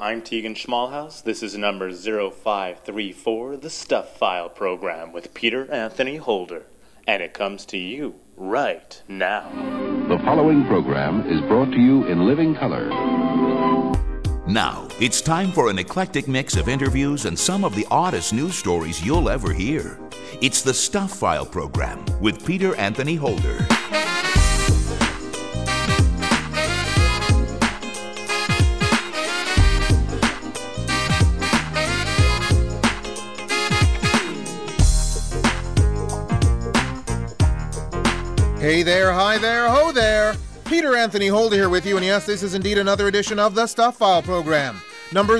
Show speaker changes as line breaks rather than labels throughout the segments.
I'm Tegan Schmalhaus. This is number 0534, the Stuff File program with Peter Anthony Holder. And it comes to you right now.
The following program is brought to you in living color.
Now, it's time for an eclectic mix of interviews and some of the oddest news stories you'll ever hear. It's the Stuff File program with Peter Anthony Holder.
Hey there, hi there, ho there. Peter Anthony Holder here with you, and yes, this is indeed another edition of the Stuff File program, number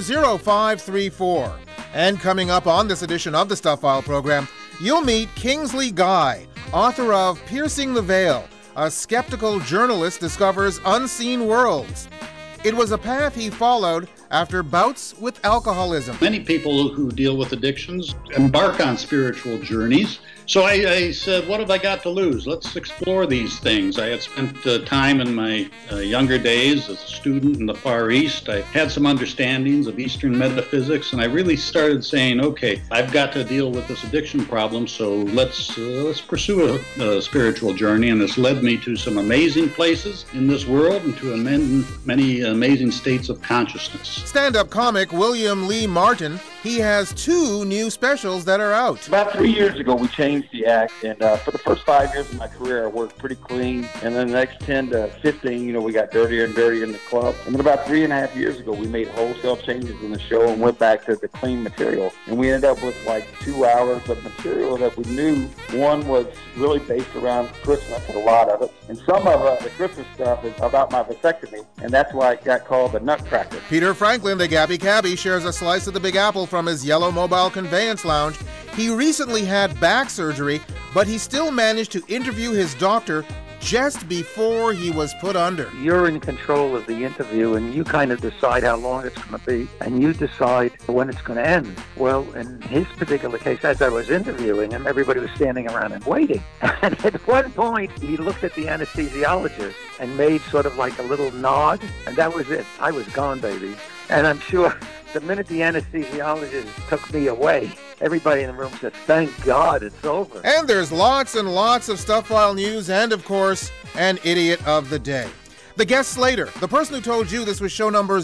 0534. And coming up on this edition of the Stuff File program, you'll meet Kingsley Guy, author of Piercing the Veil, a skeptical journalist discovers unseen worlds. It was a path he followed after bouts with alcoholism.
Many people who deal with addictions embark on spiritual journeys. So I said, what have I got to lose? Let's explore these things. I had spent time in my younger days as a student in the Far East. I had some understandings of Eastern metaphysics, and I really started saying, okay, I've got to deal with this addiction problem, so let's pursue a spiritual journey. And it's led me to some amazing places in this world and to many amazing states of consciousness.
Stand-up comic William Lee Martin, he has 2 new specials that are out.
About 3 years ago, we changed the act, and for the first 5 years of my career, I worked pretty clean, and then the next 10 to 15, we got dirtier and dirtier in the club. And then about 3.5 years ago, we made wholesale changes in the show and went back to the clean material. And we ended up with like 2 hours of material that we knew, one was really based around Christmas, a lot of it, and some of the Christmas stuff is about my vasectomy, and that's why it got called the Nutcracker.
Peter Franklin, the Gabby Cabbie, shares a slice of the Big Apple from his yellow mobile conveyance lounge. He recently had back surgery, but he still managed to interview his doctor just before he was put under.
You're in control of the interview, and you kind of decide how long it's going to be, and you decide when it's going to end. Well, in his particular case, as I was interviewing him, everybody was standing around and waiting. And at one point, he looked at the anesthesiologist and made sort of like a little nod, and that was it. I was gone, baby. And I'm sure the minute the anesthesiologist took me away, everybody in the room said, thank God it's over.
And there's lots and lots of Stuff File news and, of course, an idiot of the day. The guest slater, the person who told you this was show number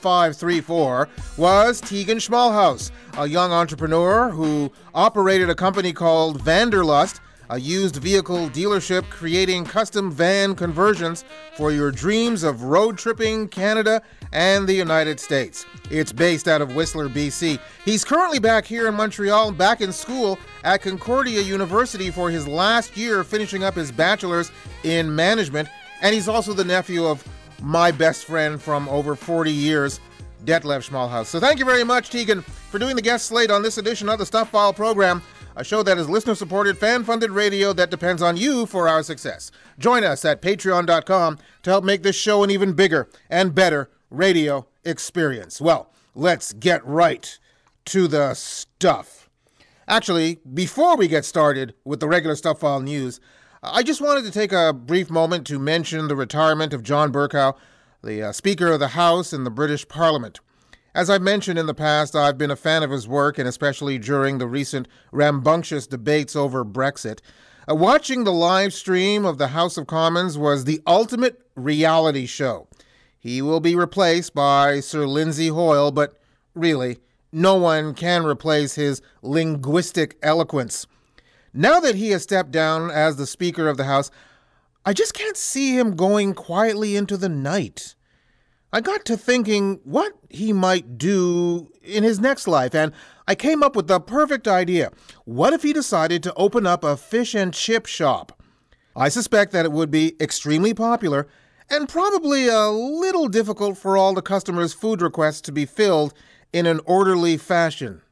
0534, was Tegan Schmalhaus, a young entrepreneur who operated a company called Vanderlust, a used vehicle dealership creating custom van conversions for your dreams of road tripping Canada and the United States. It's based out of Whistler, BC. He's currently back here in Montreal, back in school at Concordia University for his last year, finishing up his bachelor's in management, and he's also the nephew of my best friend from over 40 years, Detlef Schmalhaus. So thank you very much, Tegan, for doing the guest slate on this edition of the Stuff File program, a show that is listener-supported, fan-funded radio that depends on you for our success. Join us at patreon.com to help make this show an even bigger and better radio experience. Well, let's get right to the stuff. Actually, before we get started with the regular Stuff File news, I just wanted to take a brief moment to mention the retirement of John Bercow, the Speaker of the House in the British Parliament. As I've mentioned in the past, I've been a fan of his work, and especially during the recent rambunctious debates over Brexit. Watching the live stream of the House of Commons was the ultimate reality show. He will be replaced by Sir Lindsay Hoyle, but really, no one can replace his linguistic eloquence. Now that he has stepped down as the Speaker of the House, I just can't see him going quietly into the night. I got to thinking what he might do in his next life, and I came up with the perfect idea. What if he decided to open up a fish and chip shop? I suspect that it would be extremely popular and probably a little difficult for all the customers' food requests to be filled in an orderly fashion.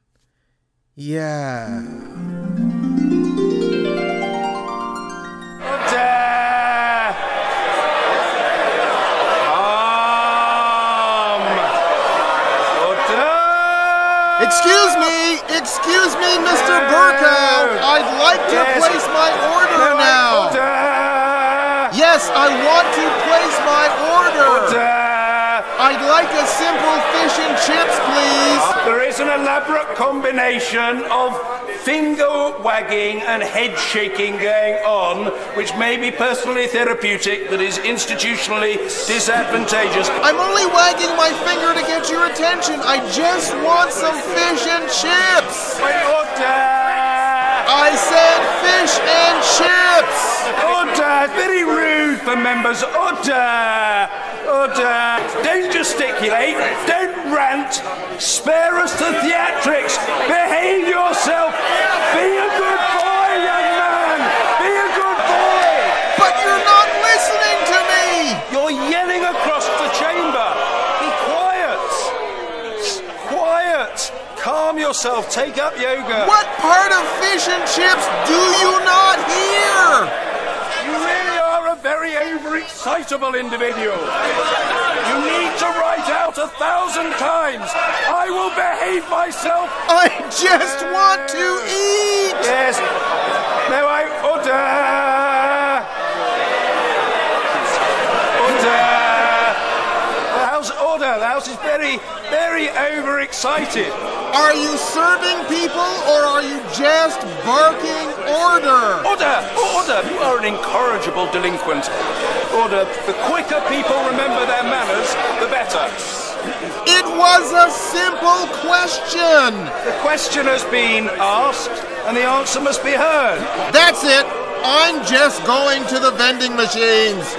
Yeah. Excuse me, Mr. Bercow. I'd like to place my order now. Yes, I want to place my order. I'd like a simple fish and chip
an elaborate combination of finger-wagging and head-shaking going on, which may be personally therapeutic, but is institutionally disadvantageous.
I'm only wagging my finger to get your attention. I just want some fish and chips.
Order!
I said fish and chips.
Order! Very rude for members. Order! Order! Don't gesticulate. Don't rant. Spare us the theatrics. Behave yourself. Be a good boy, young man. Be a good boy.
But you're not listening to me.
You're yelling across the chamber. Be quiet. Quiet. Calm yourself. Take up yoga.
What part of fish and chips do you not hear?
You really are a very overexcitable individual. You need to write out 1,000 times. I will behave myself.
I just want to eat.
Yes. Now I order. The house is very, very overexcited.
Are you serving people or are you just barking order?
Order! You are an incorrigible delinquent. Order. The quicker people remember their manners, the better.
It was a simple question.
The question has been asked and the answer must be heard.
That's it. I'm just going to the vending machines.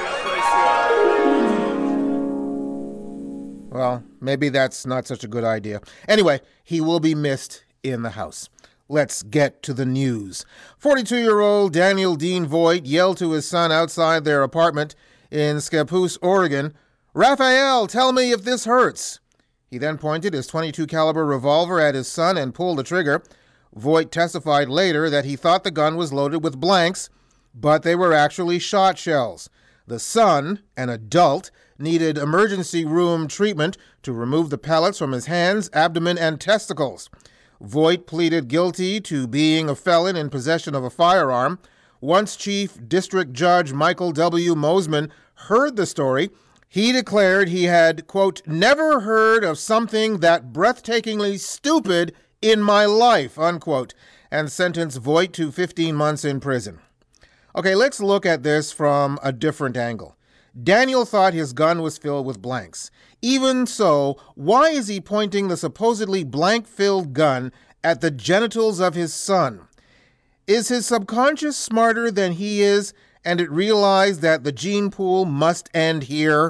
Well, maybe that's not such a good idea. Anyway, he will be missed in the house. Let's get to the news. 42-year-old Daniel Dean Voigt yelled to his son outside their apartment in Scappoose, Oregon, "Raphael, tell me if this hurts." He then pointed his .22 caliber revolver at his son and pulled the trigger. Voigt testified later that he thought the gun was loaded with blanks, but they were actually shot shells. The son, an adult, needed emergency room treatment to remove the pellets from his hands, abdomen, and testicles. Voigt pleaded guilty to being a felon in possession of a firearm. Once Chief District Judge Michael W. Mosman heard the story, he declared he had, quote, "never heard of something that breathtakingly stupid in my life," unquote, and sentenced Voigt to 15 months in prison. Okay, let's look at this from a different angle. Daniel thought his gun was filled with blanks. Even so, why is he pointing the supposedly blank-filled gun at the genitals of his son? Is his subconscious smarter than he is, and it realized that the gene pool must end here?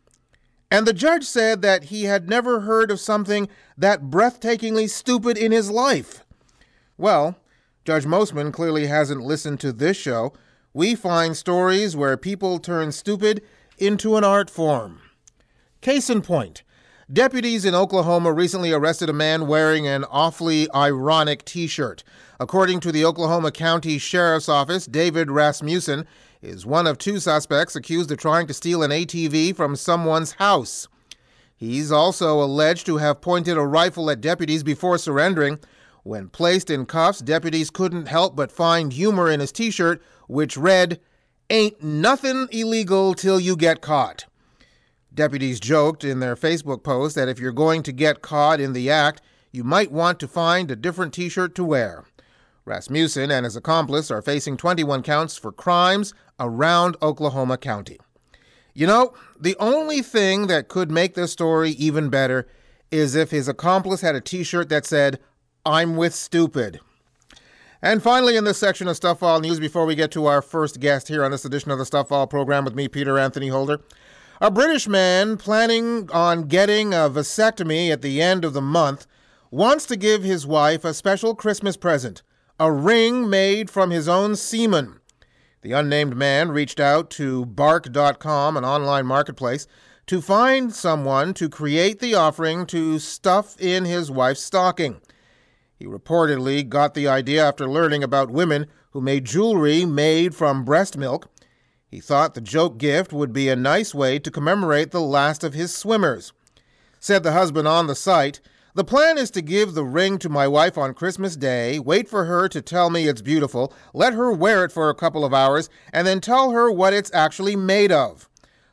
And the judge said that he had never heard of something that breathtakingly stupid in his life. Well, Judge Mosman clearly hasn't listened to this show. We find stories where people turn stupid into an art form. Case in point, deputies in Oklahoma recently arrested a man wearing an awfully ironic T-shirt. According to the Oklahoma County Sheriff's Office, David Rasmussen is one of two suspects accused of trying to steal an ATV from someone's house. He's also alleged to have pointed a rifle at deputies before surrendering. When placed in cuffs, deputies couldn't help but find humor in his T-shirt, which read, "Ain't nothing illegal till you get caught." Deputies joked in their Facebook post that if you're going to get caught in the act, you might want to find a different T-shirt to wear. Rasmussen and his accomplice are facing 21 counts for crimes around Oklahoma County. You know, the only thing that could make this story even better is if his accomplice had a T-shirt that said, "I'm with stupid." And finally, in this section of Stuff File News, before we get to our first guest here on this edition of the Stuff File program with me, Peter Anthony Holder, a British man planning on getting a vasectomy at the end of the month wants to give his wife a special Christmas present, a ring made from his own semen. The unnamed man reached out to Bark.com, an online marketplace, to find someone to create the offering to stuff in his wife's stocking. He reportedly got the idea after learning about women who made jewelry made from breast milk. He thought the joke gift would be a nice way to commemorate the last of his swimmers. Said the husband on the site, "The plan is to give the ring to my wife on Christmas Day, wait for her to tell me it's beautiful, let her wear it for a couple of hours, and then tell her what it's actually made of.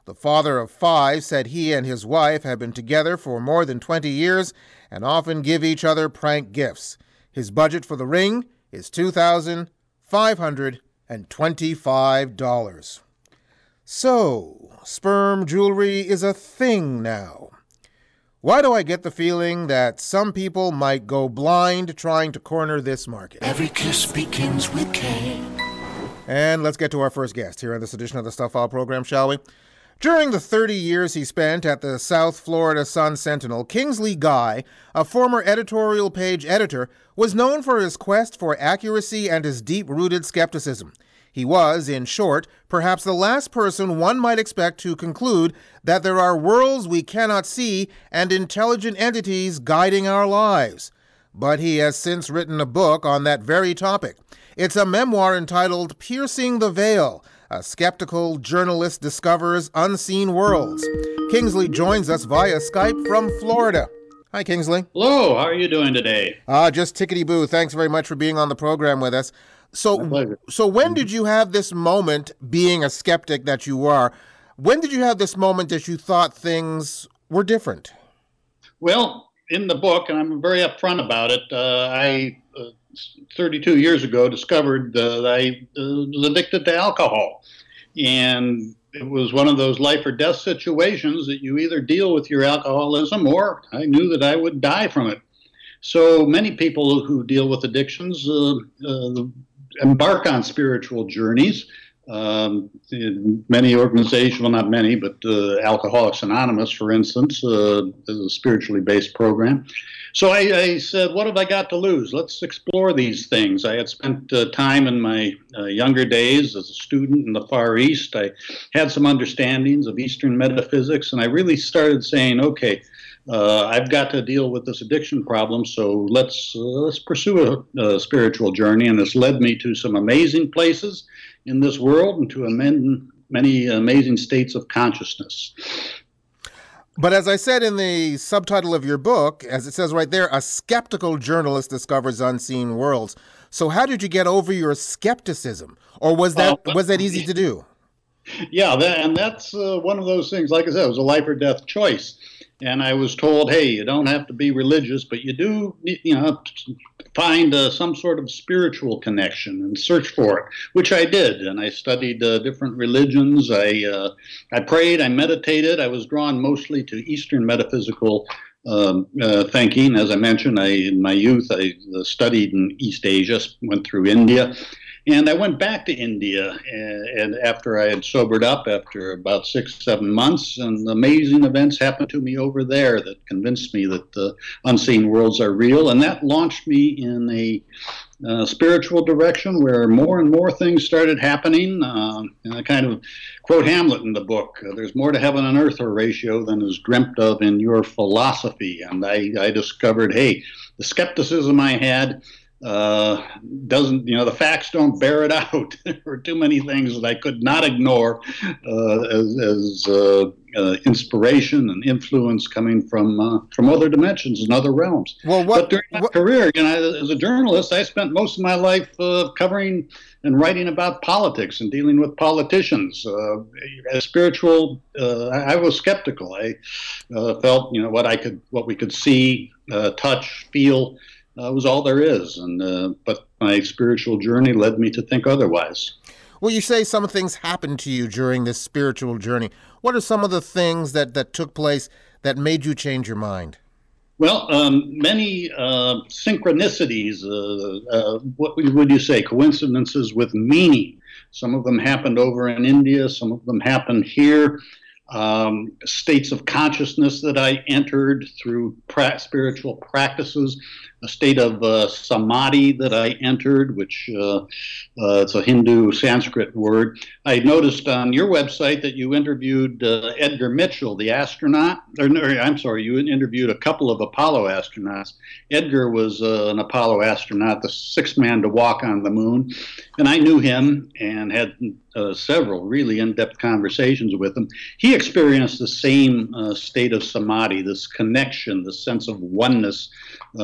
The father of 5 said he and his wife have been together for more than 20 years and often give each other prank gifts. His budget for the ring is $2,525. So, sperm jewelry is a thing now. Why do I get the feeling that some people might go blind trying to corner this market?
Every kiss begins with K.
And let's get to our first guest here on this edition of the Stuff File program, shall we? During the 30 years he spent at the South Florida Sun-Sentinel, Kingsley Guy, a former editorial page editor, was known for his quest for accuracy and his deep-rooted skepticism. He was, in short, perhaps the last person one might expect to conclude that there are worlds we cannot see and intelligent entities guiding our lives. But he has since written a book on that very topic. It's a memoir entitled Piercing the Veil. A skeptical journalist discovers unseen worlds. Kingsley joins us via Skype from Florida. Hi, Kingsley.
Hello, how are you doing today?
Just tickety-boo. Thanks very much for being on the program with us. So when did you have this moment, being a skeptic that you are, when did you have this moment that you thought things were different?
Well, in the book, and I'm very upfront about it, I 32 years ago discovered that I was addicted to alcohol. And it was one of those life or death situations that you either deal with your alcoholism or I knew that I would die from it. So many people who deal with addictions embark on spiritual journeys. Many organizations, well, not many, but Alcoholics Anonymous, for instance, is a spiritually based program. So I said, what have I got to lose? Let's explore these things. I had spent time in my younger days as a student in the Far East. I had some understandings of Eastern metaphysics, and I really started saying, okay, I've got to deal with this addiction problem, so let's pursue a spiritual journey. And this led me to some amazing places in this world and to many amazing states of consciousness.
But as I said in the subtitle of your book, as it says right there, a skeptical journalist discovers unseen worlds. So how did you get over your skepticism? Or was that easy to do?
Yeah, that's one of those things. Like I said, it was a life or death choice. And I was told, hey, you don't have to be religious, but you do, find some sort of spiritual connection and search for it, which I did. And I studied different religions. I prayed, I meditated. I was drawn mostly to Eastern metaphysical thinking. As I mentioned, in my youth, I studied in East Asia, went through India. And I went back to India, and after I had sobered up, after about 6-7 months, and amazing events happened to me over there that convinced me that the unseen worlds are real. And that launched me in a spiritual direction where more and more things started happening. And I kind of quote Hamlet in the book, there's more to heaven and earth or ratio than is dreamt of in your philosophy. And I discovered, hey, the skepticism I had doesn't, the facts don't bear it out. There were too many things that I could not ignore as inspiration and influence coming from other dimensions and other realms. But during my career, as a journalist, I spent most of my life covering and writing about politics and dealing with politicians. As spiritual, I was skeptical. I felt, what we could see, touch, feel. Was all there is, but my spiritual journey led me to think otherwise.
Well, you say some things happened to you during this spiritual journey. What are some of the things that took place that made you change your mind?
Well, many synchronicities, what would you say, coincidences with meaning. Some of them happened over in India, some of them happened here. States of consciousness that I entered through spiritual practices, a state of samadhi that I entered, which it's a Hindu Sanskrit word. I noticed on your website that you interviewed Edgar Mitchell, the astronaut. You interviewed a couple of Apollo astronauts. Edgar was an Apollo astronaut, the sixth man to walk on the moon. And I knew him and had several really in-depth conversations with him. He experienced the same state of samadhi, this connection, this sense of oneness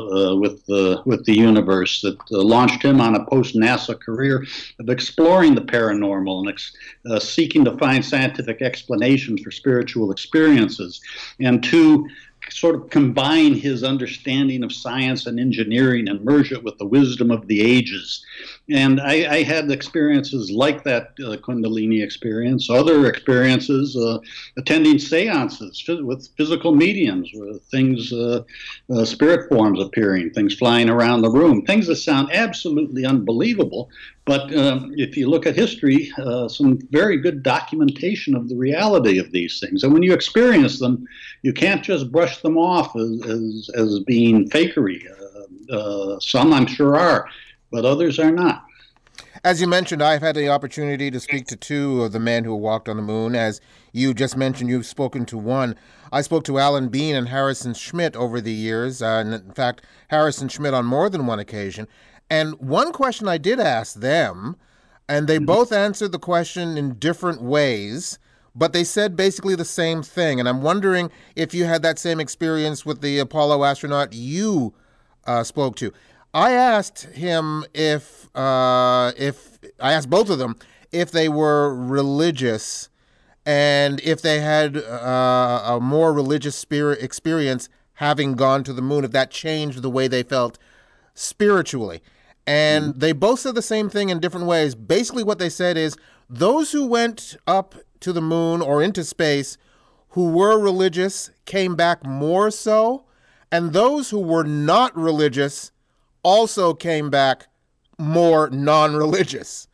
with the universe that launched him on a post-NASA career of exploring the paranormal and seeking to find scientific explanations for spiritual experiences, and to sort of combine his understanding of science and engineering and merge it with the wisdom of the ages. And I had experiences like that Kundalini experience, other experiences attending seances with physical mediums, with things, spirit forms appearing, things flying around the room, things that sound absolutely unbelievable. But if you look at history, some very good documentation of the reality of these things. And when you experience them, you can't just brush them off as being fakery. Some, I'm sure, are, but others are not.
As you mentioned, I've had the opportunity to speak to two of the men who walked on the moon. As you just mentioned, you've spoken to one. I spoke to Alan Bean and Harrison Schmitt over the years, and in fact, Harrison Schmitt on more than one occasion. And one question I did ask them, and they both answered the question in different ways, but they said basically the same thing. And I'm wondering if you had that same experience with the Apollo astronaut you spoke to. I asked him if I asked both of them if they were religious and if they had a more religious spirit experience having gone to the moon, if that changed the way they felt spiritually. And they both said the same thing in different ways. Basically what they said is those who went up to the moon or into space who were religious came back more so, and those who were not religious also came back more non-religious.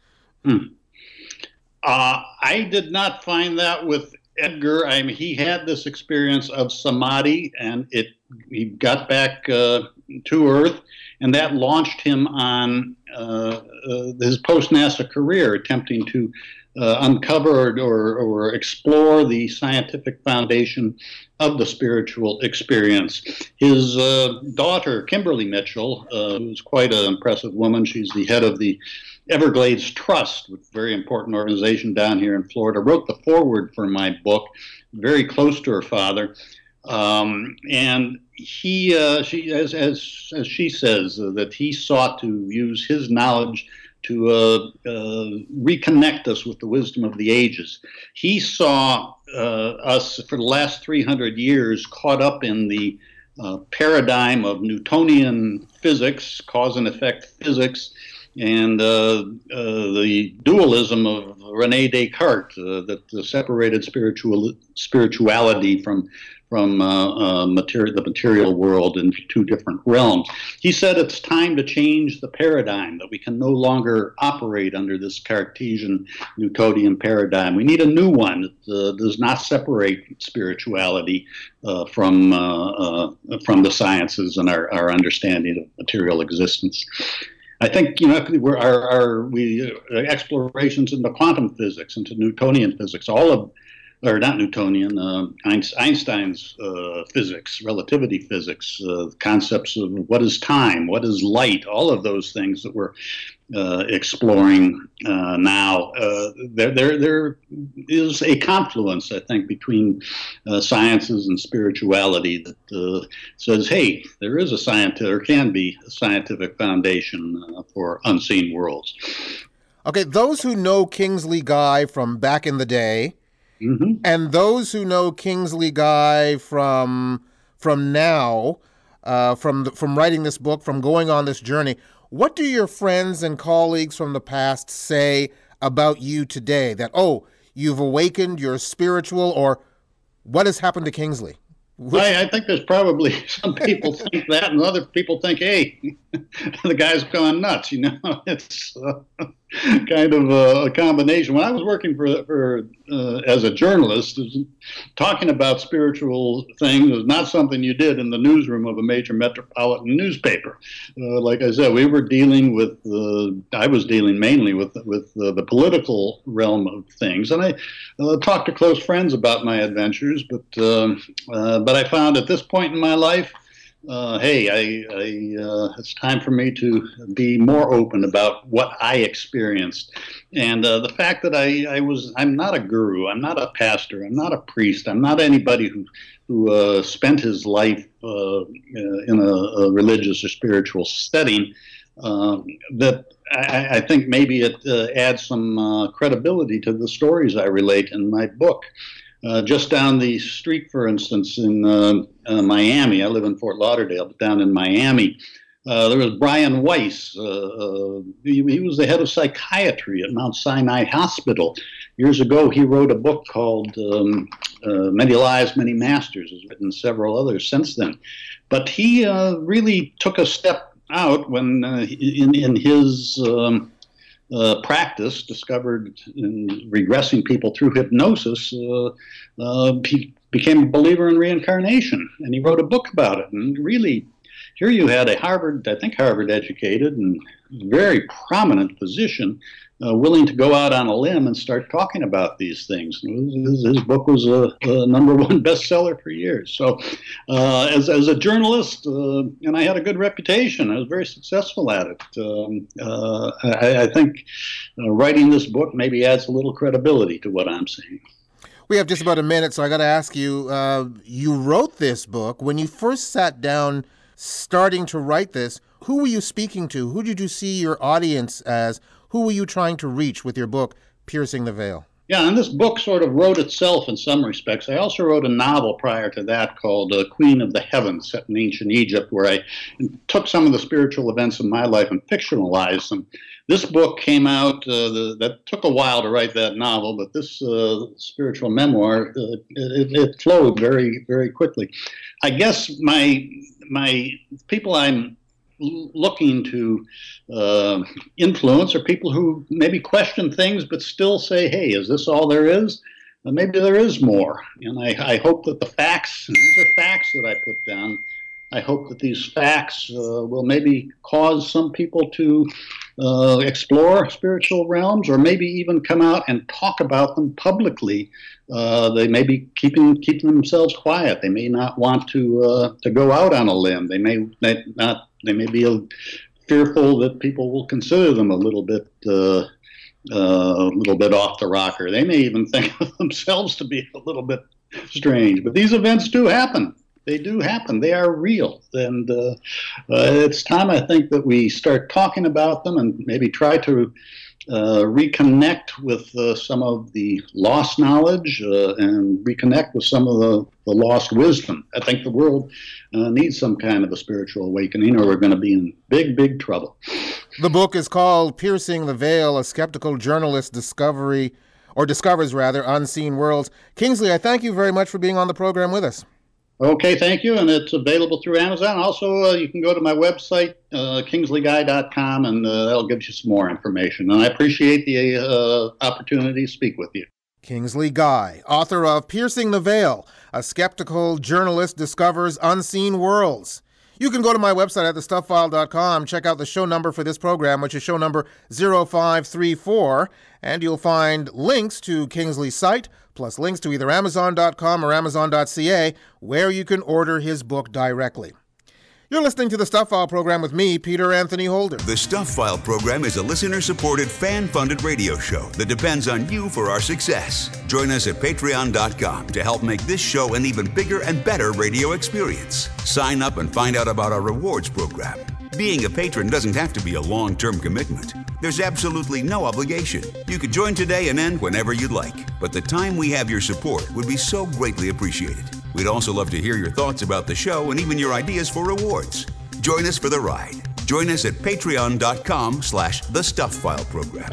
I did not find that with Edgar. I mean, he had this experience of samadhi, and he got back to Earth, and that launched him on his post-NASA career, attempting to uncover or explore the scientific foundation of the spiritual experience. His daughter, Kimberly Mitchell, who's quite an impressive woman, she's the head of the Everglades Trust, which is a very important organization down here in Florida, wrote the foreword for my book, very close to her father. And she, as she says, that he sought to use his knowledge to reconnect us with the wisdom of the ages. He saw us for the last 300 years caught up in the paradigm of Newtonian physics, cause and effect physics, and the dualism of Rene Descartes that separated spirituality from the material world into two different realms. He said it's time to change the paradigm, that we can no longer operate under this Cartesian Newtonian paradigm. We need a new one that does not separate spirituality from the sciences and our understanding of material existence. I think, our explorations into quantum physics, into Newtonian physics, or not Newtonian, Einstein's physics, relativity physics, concepts of what is time, what is light, all of those things that we're exploring now. There is a confluence, I think, between sciences and spirituality that says, hey, there is there can be a scientific foundation for unseen worlds.
Okay, those who know Kingsley Guy from back in the day, mm-hmm. and those who know Kingsley Guy from now, from writing this book, from going on this journey, what do your friends and colleagues from the past say about you today? That, oh, you've awakened, you're spiritual, or what has happened to Kingsley?
I think there's probably some people think that, and other people think, hey, the guy's gone nuts. It's kind of a combination. When I was working for as a journalist, talking about spiritual things was not something you did in the newsroom of a major metropolitan newspaper. Like I said, we were dealing with I was dealing mainly with the political realm of things, and I talked to close friends about my adventures. But I found at this point in my life, it's time for me to be more open about what I experienced. And the fact that I'm not a guru, I'm not a pastor, I'm not a priest, I'm not anybody who spent his life in a religious or spiritual setting, that I think maybe it adds some credibility to the stories I relate in my book. Just down the street, for instance, in Miami, I live in Fort Lauderdale, but down in Miami, there was Brian Weiss. He was the head of psychiatry at Mount Sinai Hospital. Years ago, he wrote a book called Many Lives, Many Masters. He's written several others since then. But he really took a step out when in his practice discovered in regressing people through hypnosis, he became a believer in reincarnation, and he wrote a book about it. And really, here you had a Harvard educated and very prominent physician willing to go out on a limb and start talking about these things. His book was a #1 bestseller for years. So as a journalist, and I had a good reputation, I was very successful at it. I think writing this book maybe adds a little credibility to what I'm saying.
We have just about a minute, so I got to ask you, you wrote this book. When you first sat down starting to write this, who were you speaking to? Who did you see your audience as? Who were you trying to reach with your book, Piercing the Veil?
Yeah, and this book sort of wrote itself in some respects. I also wrote a novel prior to that called Queen of the Heavens, set in ancient Egypt, where I took some of the spiritual events of my life and fictionalized them. This book came out, that took a while to write that novel, but this spiritual memoir, it flowed very, very quickly. I guess my people I'm looking to influence are people who maybe question things but still say, hey, is this all there is? Maybe there is more. And I hope that the facts, these are facts that I put down, I hope that these facts will maybe cause some people to explore spiritual realms, or maybe even come out and talk about them publicly. They may be keeping themselves quiet. They may not want to go out on a limb. They may be fearful that people will consider them a little bit off the rocker. They may even think of themselves to be a little bit strange. But these events do happen. They do happen. They are real. And it's time, I think, that we start talking about them and maybe try to reconnect with some of the lost knowledge and reconnect with some of the lost wisdom. I think the world needs some kind of a spiritual awakening, or we're going to be in big, big trouble.
The book is called Piercing the Veil, a skeptical journalist discovers unseen worlds. Kingsley, I thank you very much for being on the program with us.
Okay, thank you, and it's available through Amazon. Also, you can go to my website, kingsleyguy.com, and that'll give you some more information. And I appreciate the opportunity to speak with you.
Kingsley Guy, author of Piercing the Veil, a skeptical journalist discovers unseen worlds. You can go to my website at thestuffile.com, check out the show number for this program, which is show number 0534, and you'll find links to Kingsley's site, plus links to either Amazon.com or Amazon.ca, where you can order his book directly. You're listening to the Stuff File program with me, Peter Anthony Holder.
The Stuff File program is a listener-supported, fan-funded radio show that depends on you for our success. Join us at patreon.com to help make this show an even bigger and better radio experience. Sign up and find out about our rewards program. Being a patron doesn't have to be a long-term commitment. There's absolutely no obligation. You could join today and end whenever you'd like, but the time we have your support would be so greatly appreciated. We'd also love to hear your thoughts about the show and even your ideas for rewards. Join us for the ride. Join us at patreon.com/The Stuff File program.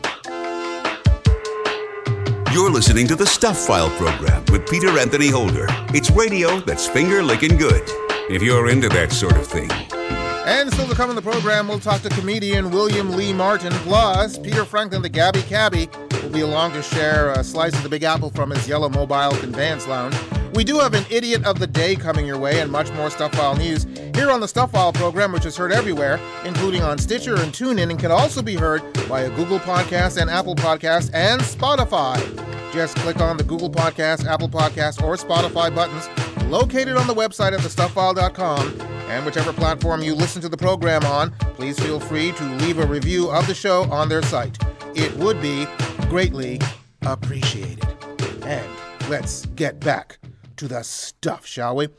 You're listening to The Stuff File program with Peter Anthony Holder. It's radio that's finger-licking good, if you're into that sort of thing.
And still to come in the program, we'll talk to comedian William Lee Martin. Plus, Peter Franklin, the Gabby Cabbie, will be along to share a slice of the Big Apple from his yellow mobile conveyance lounge. We do have an Idiot of the Day coming your way and much more Stuff File news here on the Stuff File program, which is heard everywhere, including on Stitcher and TuneIn, and can also be heard via Google Podcasts and Apple Podcasts and Spotify. Just click on the Google Podcasts, Apple Podcasts, or Spotify buttons located on the website at thestuffile.com. And whichever platform you listen to the program on, please feel free to leave a review of the show on their site. It would be greatly appreciated. And let's get back to the stuff, shall we?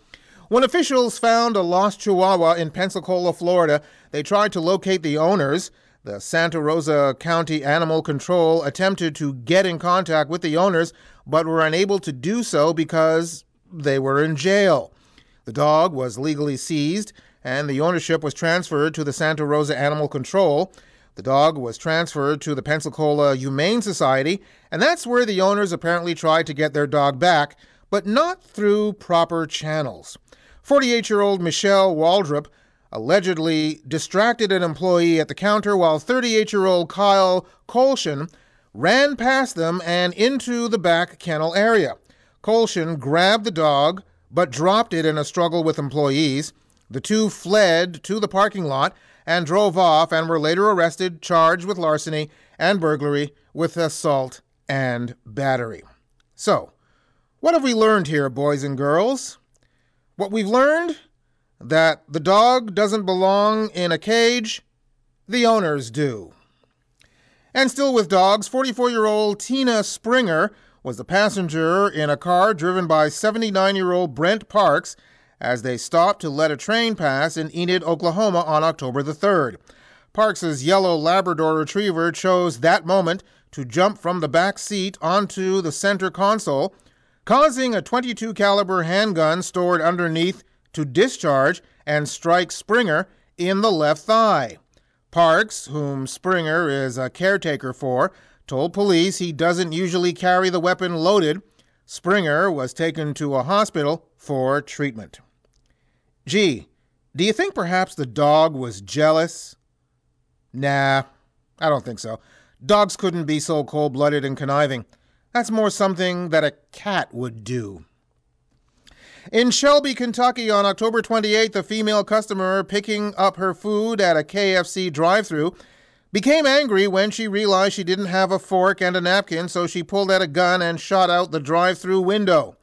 When officials found a lost Chihuahua in Pensacola, Florida, they tried to locate the owners. The Santa Rosa County Animal Control attempted to get in contact with the owners, but were unable to do so because they were in jail. The dog was legally seized, and the ownership was transferred to the Santa Rosa Animal Control. The dog was transferred to the Pensacola Humane Society, and that's where the owners apparently tried to get their dog back, but not through proper channels. 48-year-old Michelle Waldrop allegedly distracted an employee at the counter while 38-year-old Kyle Colshan ran past them and into the back kennel area. Colshan grabbed the dog, but dropped it in a struggle with employees. The two fled to the parking lot and drove off and were later arrested, charged with larceny and burglary with assault and battery. So, what have we learned here, boys and girls? What we've learned? That the dog doesn't belong in a cage, the owners do. And still with dogs, 44-year-old Tina Springer was the passenger in a car driven by 79-year-old Brent Parks as they stopped to let a train pass in Enid, Oklahoma on October the 3rd. Parks's yellow Labrador Retriever chose that moment to jump from the back seat onto the center console, causing a .22 caliber handgun stored underneath to discharge and strike Springer in the left thigh. Parks, whom Springer is a caretaker for, told police he doesn't usually carry the weapon loaded. Springer was taken to a hospital for treatment. Gee, do you think perhaps the dog was jealous? Nah, I don't think so. Dogs couldn't be so cold-blooded and conniving. That's more something that a cat would do. In Shelby, Kentucky, on October 28th, a female customer picking up her food at a KFC drive-thru became angry when she realized she didn't have a fork and a napkin, so she pulled out a gun and shot out the drive-thru window.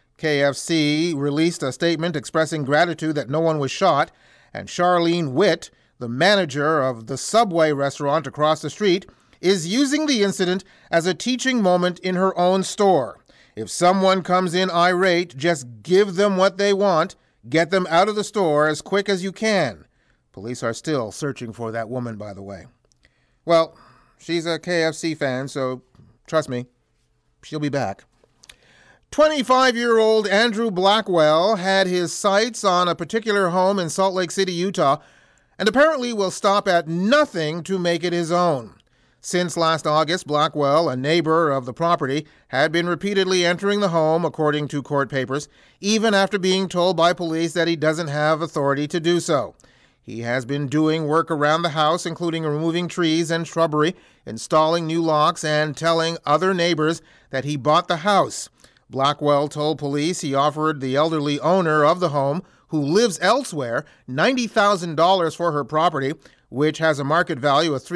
KFC released a statement expressing gratitude that no one was shot, and Charlene Witt, the manager of the Subway restaurant across the street, is using the incident as a teaching moment in her own store. If someone comes in irate, just give them what they want. Get them out of the store as quick as you can. Police are still searching for that woman, by the way. Well, she's a KFC fan, so trust me, she'll be back. 25-year-old Andrew Blackwell had his sights on a particular home in Salt Lake City, Utah, and apparently will stop at nothing to make it his own. Since last August, Blackwell, a neighbor of the property, had been repeatedly entering the home, according to court papers, even after being told by police that he doesn't have authority to do so. He has been doing work around the house, including removing trees and shrubbery, installing new locks, and telling other neighbors that he bought the house. Blackwell told police he offered the elderly owner of the home, who lives elsewhere, $90,000 for her property, which has a market value of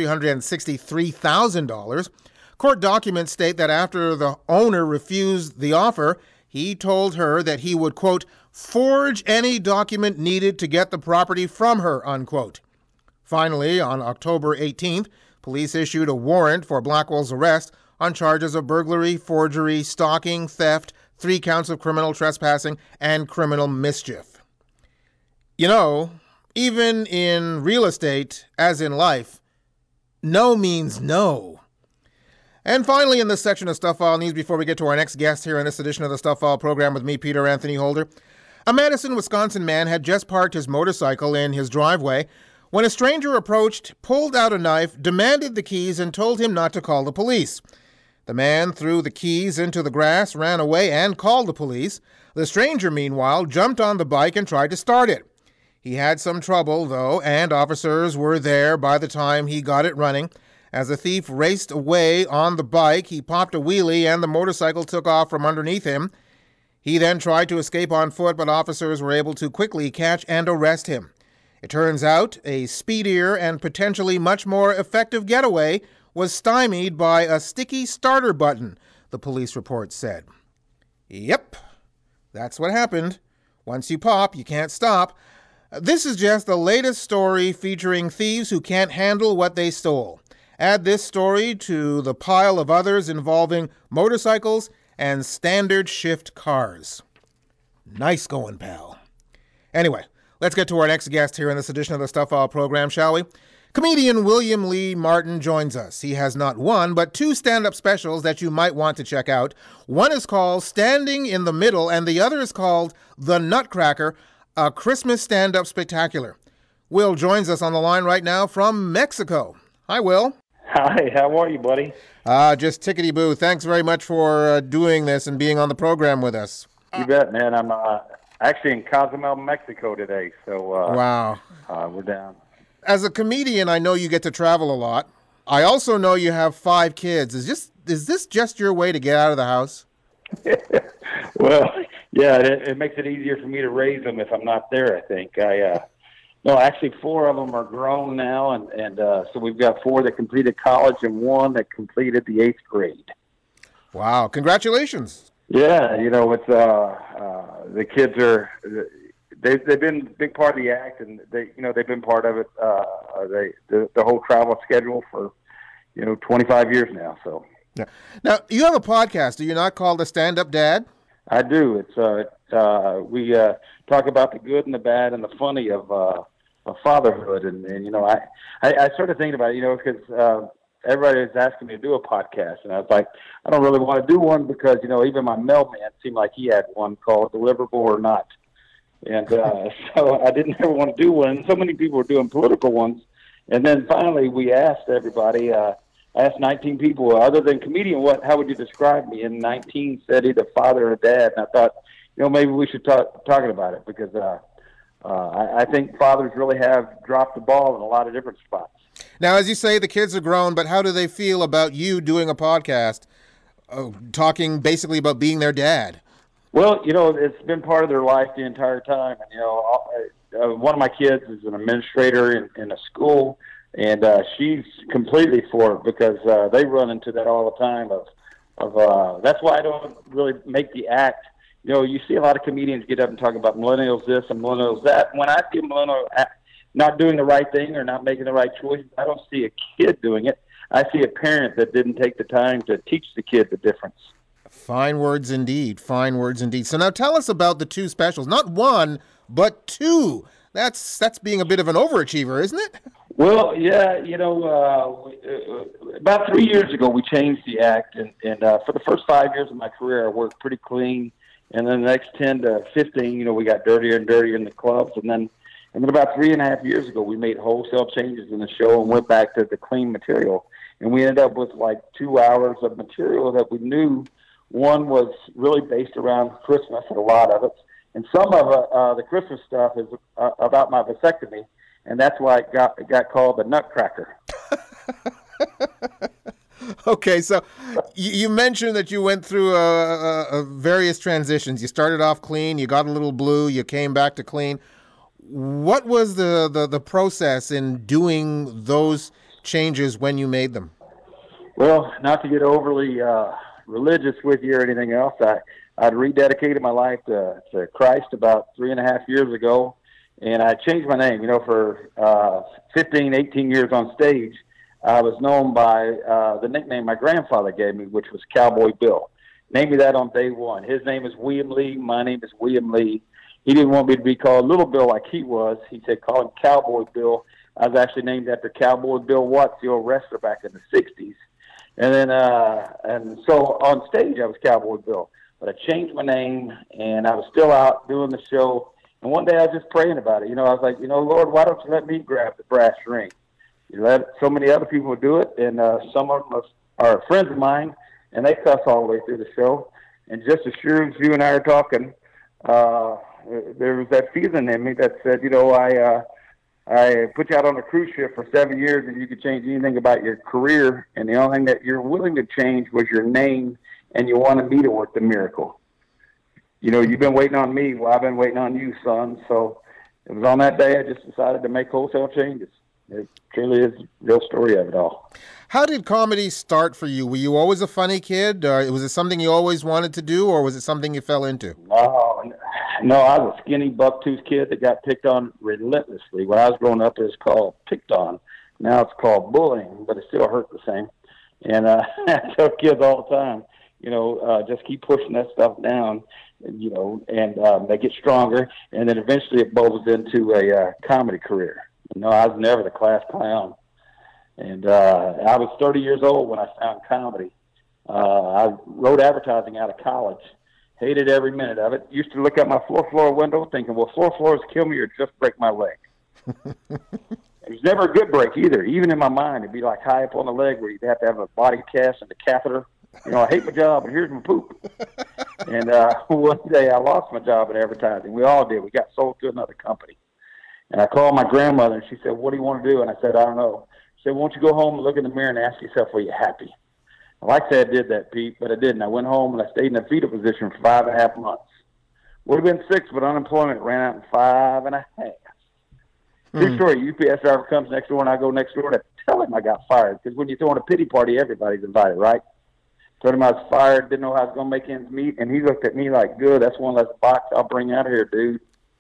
$363,000. Court documents state that after the owner refused the offer, he told her that he would, quote, forge any document needed to get the property from her, unquote. Finally, on October 18th, police issued a warrant for Blackwell's arrest on charges of burglary, forgery, stalking, theft, 3 counts of criminal trespassing, and criminal mischief. You know, even in real estate, as in life, no means no. And finally, in this section of Stuff File News, before we get to our next guest here in this edition of the Stuff File program with me, Peter Anthony Holder, a Madison, Wisconsin man had just parked his motorcycle in his driveway when a stranger approached, pulled out a knife, demanded the keys, and told him not to call the police. The man threw the keys into the grass, ran away, and called the police. The stranger, meanwhile, jumped on the bike and tried to start it. He had some trouble, though, and officers were there by the time he got it running. As the thief raced away on the bike, he popped a wheelie and the motorcycle took off from underneath him. He then tried to escape on foot, but officers were able to quickly catch and arrest him. It turns out a speedier and potentially much more effective getaway was stymied by a sticky starter button, the police report said. Yep, that's what happened. Once you pop, you can't stop. This is just the latest story featuring thieves who can't handle what they stole. Add this story to the pile of others involving motorcycles and standard shift cars. Nice going, pal. Anyway, let's get to our next guest here in this edition of the Stuff File program, shall we? Comedian William Lee Martin joins us. He has not one, but two stand-up specials that you might want to check out. One is called Standing in the Middle, and the other is called The Nutcracker, a Christmas stand-up spectacular. Will joins us on the line right now from Mexico. Hi, Will.
Hi, how are you, buddy?
Just tickety-boo. Thanks very much for doing this and being on the program with us.
You bet, man. I'm actually in Cozumel, Mexico today, so
wow.
We're down.
As a comedian, I know you get to travel a lot. I also know you have 5 kids. Is this just your way to get out of the house?
Well, yeah, it makes it easier for me to raise them if I'm not there, I think. No, actually 4 of them are grown now, and so we've got 4 that completed college and 1 that completed the 8th grade.
Wow, congratulations.
Yeah, it's the kids are they've been a big part of the act, and they've been part of it the whole travel schedule for 25 years now. So
yeah. Now you have a podcast, do you not, called The Stand Up Dad?
I do. It's we talk about the good and the bad and the funny of fatherhood, and I started thinking about it, because everybody was asking me to do a podcast, and I was like, I don't really want to do one because, even my mailman seemed like he had one called Deliverable or Not. And so I didn't ever want to do one. So many people were doing political ones. And then finally we asked everybody, I asked 19 people, other than comedian, how would you describe me? And 19 said either father or dad. And I thought, maybe we should talking about it because I think fathers really have dropped the ball in a lot of different spots.
Now, as you say, the kids are grown, but how do they feel about you doing a podcast, talking basically about being their dad?
Well, it's been part of their life the entire time. And, one of my kids is an administrator in a school, and she's completely for it because they run into that all the time. That's why I don't really make the act. You see a lot of comedians get up and talk about millennials this and millennials that. When I see a millennial not doing the right thing or not making the right choice, I don't see a kid doing it. I see a parent that didn't take the time to teach the kid the difference.
Fine words indeed. Fine words indeed. So now tell us about the 2 specials. Not 1, but 2. That's being a bit of an overachiever, isn't it?
Well, yeah, about 3 years ago we changed the act, and for the first 5 years of my career I worked pretty clean, and then the next 10 to 15, we got dirtier and dirtier in the clubs, and then about 3.5 years ago we made wholesale changes in the show and went back to the clean material, and we ended up with like 2 hours of material that we knew. One was really based around Christmas, and a lot of it. And some of the Christmas stuff is about my vasectomy, and that's why it got called the Nutcracker.
Okay, so you mentioned that you went through various transitions. You started off clean, you got a little blue, you came back to clean. What was the process in doing those changes when you made them?
Well, not to get overly religious with you or anything else, I'd rededicated my life to Christ about 3.5 years ago, and I changed my name. For 15, 18 years on stage, I was known by the nickname my grandfather gave me, which was Cowboy Bill. Named me that on day one. His name is William Lee. My name is William Lee. He didn't want me to be called Little Bill like he was. He said, call him Cowboy Bill. I was actually named after Cowboy Bill Watts, the old wrestler back in the 60s. And then, and so on stage, I was Cowboy Bill. But I changed my name, and I was still out doing the show. And one day I was just praying about it. I was like, Lord, why don't you let me grab the brass ring? You let so many other people do it, and some of them are friends of mine, and they cuss all the way through the show. And just as sure as you and I are talking, there was that feeling in me that said, I put you out on a cruise ship for 7 years, and you could change anything about your career, and the only thing that you're willing to change was your name, and you wanted me to work the miracle. You've been waiting on me. Well, I've been waiting on you, son. So it was on that day I just decided to make wholesale changes. It truly is the real story of it all.
How did comedy start for you? Were you always a funny kid? Was it something you always wanted to do, or was it something you fell into?
No, I was a skinny, buck-toothed kid that got picked on relentlessly. When I was growing up, it was called picked on. Now it's called bullying, but it still hurt the same. And I tell kids all the time, just keep pushing that stuff down. you know, and they get stronger, and then eventually it bubbles into a comedy career. You know, I was never the class clown, and I was 30 years old when I found comedy. I wrote advertising out of college, hated every minute of it. Used to look out my floor window thinking, will floors kill me or just break my leg? It was never a good break either. Even in my mind, it'd be like high up on the leg where you'd have to have a body cast and a catheter. You know, I hate my job, but here's my poop. And one day I lost my job in advertising. We all did. We got sold to another company. And I called my grandmother, and she said, what do you want to do? And I said, I don't know. She said, won't you go home and look in the mirror and ask yourself, are you happy? I like to say I did that, Pete, but I didn't. I went home, and I stayed in a fetal position for 5.5 months. Would have been 6, but unemployment ran out in 5.5. True story, UPS driver comes next door, and I go next door to tell him I got fired. Because when you're throwing a pity party, everybody's invited, right? Told him I was fired, didn't know how I was going to make ends meet, and he looked at me like, good, that's one less box I'll bring out here, dude.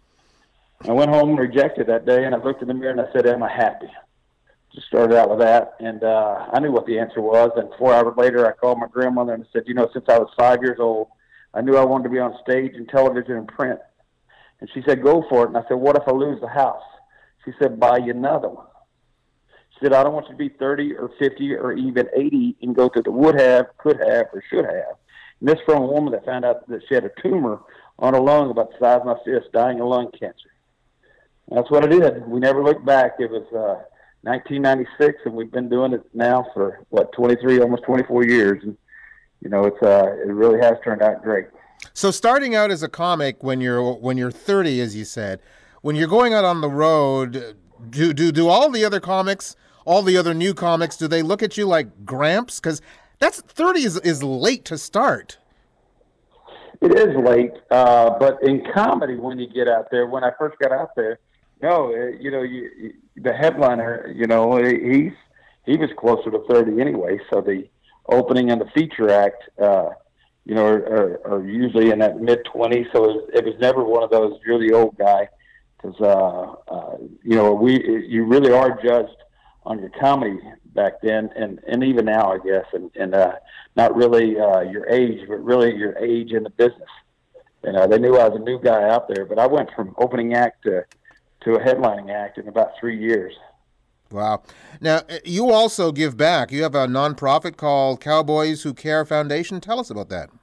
I went home and rejected that day, and I looked in the mirror, and I said, am I happy? Just started out with that, and I knew what the answer was. And 4 hours later, I called my grandmother and said, you know, since I was 5 years old, I knew I wanted to be on stage and television and print. And she said, go for it. And I said, what if I lose the house? She said, buy you another one. She said, I don't want you to be 30 or 50 or even 80 and go through the would have, could have, or should have. And this from a woman that found out that she had a tumor on her lung about the size of my fist, dying of lung cancer. And that's what I did. We never looked back. It was 1996, and we've been doing it now for, 23, almost 24 years. And, you know, it really has turned out great.
So starting out as a comic when you're 30, as you said, when you're going out on the road, do all the other comics, all the other new comics, do they look at you like Gramps? Because that's 30 is late to start.
It is late, but in comedy, when you get out there, when I first got out there, no, you know, the headliner, you know, he was closer to 30 anyway. So the opening and the feature act, you know, are usually in that mid-20s. So it was never one of those, you're the old guy. Because, you know, you really are judged on your comedy back then, and even now, I guess, and not really your age, but really your age in the business. You know, they knew I was a new guy out there, but I went from opening act to a headlining act in about 3 years.
Wow. Now, you also give back. You have a nonprofit called Cowboys Who Care Foundation. Tell us about that.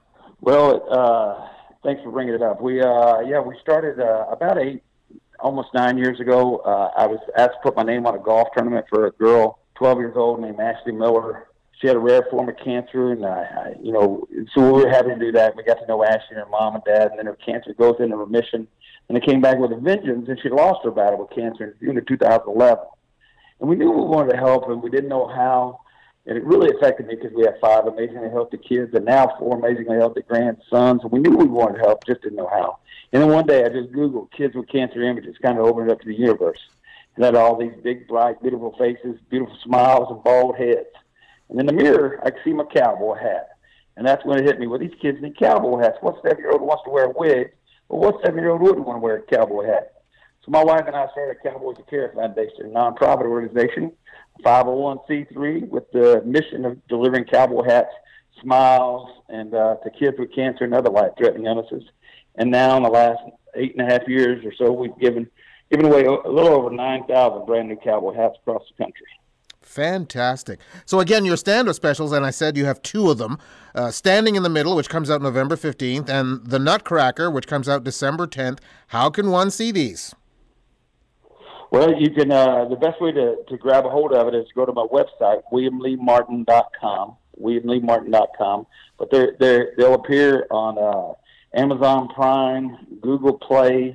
Well, thanks for bringing it up. We started about almost 9 years ago. I was asked to put my name on a golf tournament for a girl, 12 years old, named Ashley Miller. She had a rare form of cancer, and you know, so we were happy to do that. We got to know Ashley and her mom and dad, and then her cancer goes into remission, and it came back with a vengeance, and she lost her battle with cancer in June of 2011. And we knew we wanted to help, and we didn't know how. And it really affected me because we have 5 amazingly healthy kids and now 4 amazingly healthy grandsons. And we knew we wanted to help, just didn't know how. And then one day I just Googled kids with cancer images, kind of opened it up to the universe. And had all these big, bright, beautiful faces, beautiful smiles, and bald heads. And in the mirror, I could see my cowboy hat. And that's when it hit me. Well, these kids need cowboy hats. What 7-year-old wants to wear a wig? Well, what 7-year-old wouldn't want to wear a cowboy hat? So my wife and I started Cowboys Who Care Foundation, a nonprofit organization, 501c3, with the mission of delivering cowboy hats, smiles, and to kids with cancer and other life-threatening illnesses. And now in the last 8.5 years or so, we've given away a little over 9,000 brand new cowboy hats across the country.
Fantastic. So again, your stand-up specials, and I said you have 2 of them, Standing in the Middle, which comes out November 15th, and The Nutcracker, which comes out December 10th. How can one see these?
Well, you can. The best way to grab a hold of it is to go to my website, WilliamLeeMartin.com. WilliamLeeMartin.com. But they'll appear on Amazon Prime, Google Play,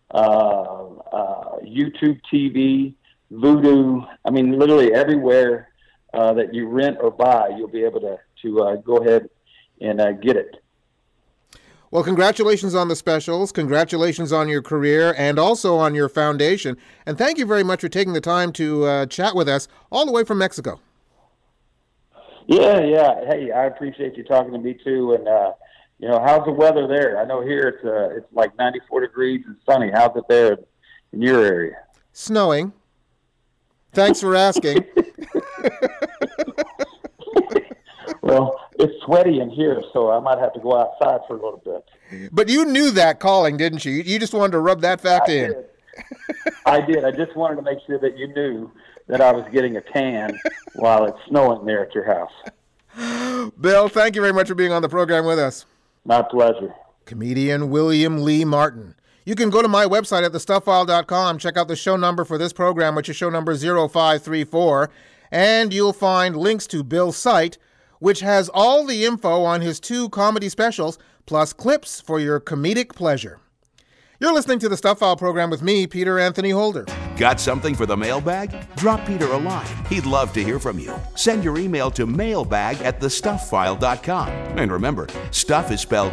YouTube TV, Vudu. I mean, literally everywhere that you rent or buy, you'll be able to go ahead and get it.
Well, congratulations on the specials, congratulations on your career, and also on your foundation. And thank you very much for taking the time to chat with us all the way from Mexico.
Yeah. Hey, I appreciate you talking to me, too. And, you know, how's the weather there? I know here it's like 94 degrees and sunny. How's it there in your area?
Snowing. Thanks for asking.
Well, It's sweaty in here, so I might have to go outside for a little bit.
But you knew that calling, didn't you? You just wanted to rub that fact in.
I did. I just wanted to make sure that you knew that I was getting a tan while it's snowing there at your house.
Bill, thank you very much for being on the program with us.
My pleasure.
Comedian William Lee Martin. You can go to my website at thestuffile.com, check out the show number for this program, which is show number 0534, and you'll find links to Bill's site, which has all the info on his 2 comedy specials, plus clips for your comedic pleasure. You're listening to the Stuff File program with me, Peter Anthony Holder.
Got something for the mailbag? Drop Peter a line. He'd love to hear from you. Send your email to mailbag@thestuffile.com. And remember, stuff is spelled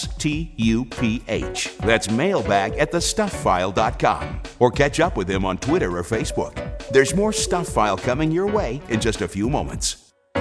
S-T-U-P-H. That's mailbag@thestuffile.com. Or catch up with him on Twitter or Facebook. There's more Stuff File coming your way in just a few moments.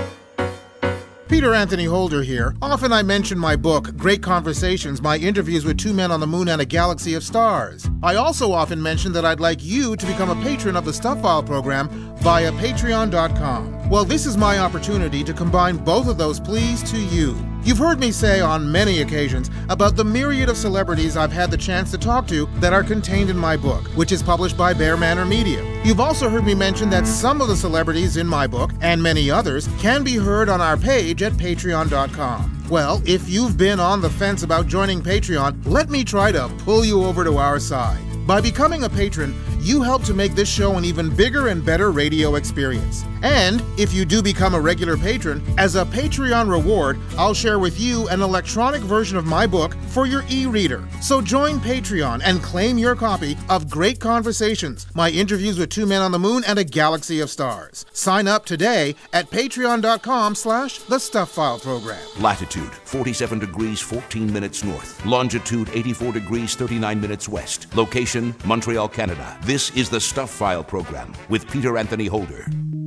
Peter Anthony Holder here. Often I mention my book, Great Conversations, my interviews with 2 men on the moon and a galaxy of stars. I also often mention that I'd like you to become a patron of the Stuff File program via patreon.com. Well, this is my opportunity to combine both of those pleas to you. You've heard me say on many occasions about the myriad of celebrities I've had the chance to talk to that are contained in my book, which is published by Bear Manor Media. You've also heard me mention that some of the celebrities in my book, and many others, can be heard on our page at patreon.com. Well, if you've been on the fence about joining Patreon, let me try to pull you over to our side. By becoming a patron, you help to make this show an even bigger and better radio experience. And if you do become a regular patron, as a Patreon reward, I'll share with you an electronic version of my book for your e-reader. So join Patreon and claim your copy of Great Conversations, my interviews with 2 men on the moon and a galaxy of stars. Sign up today at patreon.com/The Stuff File program.
Latitude 47 degrees 14 minutes north. Longitude 84 degrees 39 minutes west. Location Montreal, Canada. This is the Stuff File program with Peter Anthony Holder.